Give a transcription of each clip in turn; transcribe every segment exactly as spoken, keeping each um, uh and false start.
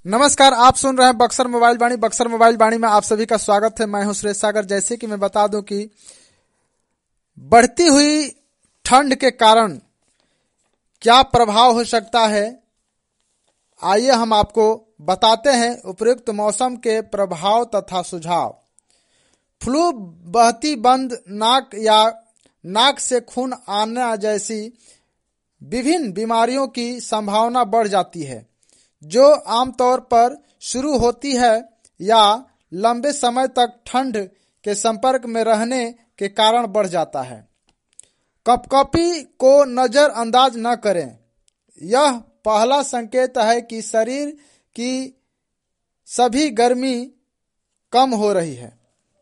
नमस्कार, आप सुन रहे हैं बक्सर मोबाइल वाणी। बक्सर मोबाइल वाणी में आप सभी का स्वागत है। मैं हूं सुरेश सागर। जैसे कि मैं बता दूं कि बढ़ती हुई ठंड के कारण क्या प्रभाव हो सकता है, आइए हम आपको बताते हैं उपयुक्त मौसम के प्रभाव तथा सुझाव। फ्लू, बहती बंद नाक या नाक से खून आना जैसी विभिन्न बीमारियों की संभावना बढ़ जाती है, जो आमतौर पर शुरू होती है या लंबे समय तक ठंड के संपर्क में रहने के कारण बढ़ जाता है। कपकपी को नजरअंदाज न करें। यह पहला संकेत है कि शरीर की सभी गर्मी कम हो रही है।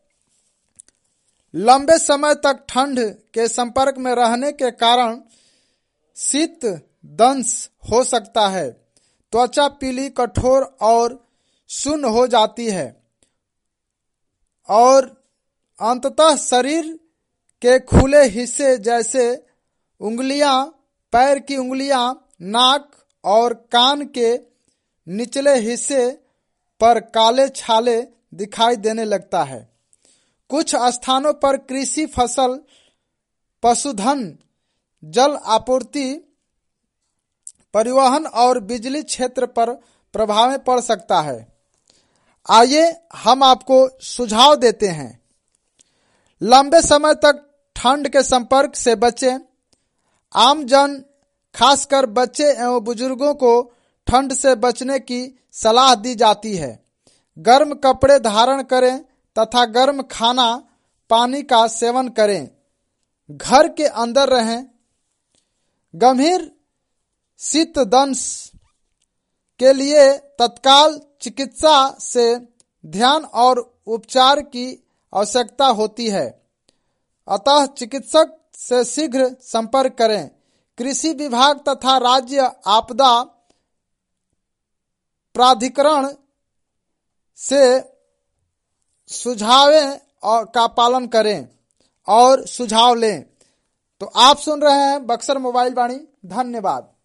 लंबे समय तक ठंड के संपर्क में रहने के कारण शीत दंश हो सकता है। त्वचा पीली, कठोर और सुन्न हो जाती है और अंततः शरीर के खुले हिस्से जैसे उंगलियां, पैर की उंगलियां, नाक और कान के निचले हिस्से पर काले छाले दिखाई देने लगता है। कुछ स्थानों पर कृषि, फसल, पशुधन, जल आपूर्ति, परिवहन और बिजली क्षेत्र पर प्रभाव पड़ सकता है। आइए हम आपको सुझाव देते हैं। लंबे समय तक ठंड के संपर्क से बचें। आम जन, खासकर बच्चे एवं बुजुर्गों को ठंड से बचने की सलाह दी जाती है। गर्म कपड़े धारण करें तथा गर्म खाना, पानी का सेवन करें। घर के अंदर रहें। गंभीर शीत दंश के लिए तत्काल चिकित्सा से ध्यान और उपचार की आवश्यकता होती है, अतः चिकित्सक से शीघ्र संपर्क करें। कृषि विभाग तथा राज्य आपदा प्राधिकरण से सुझावें का पालन करें और सुझाव लें। तो आप सुन रहे हैं बक्सर मोबाइल वाणी। धन्यवाद।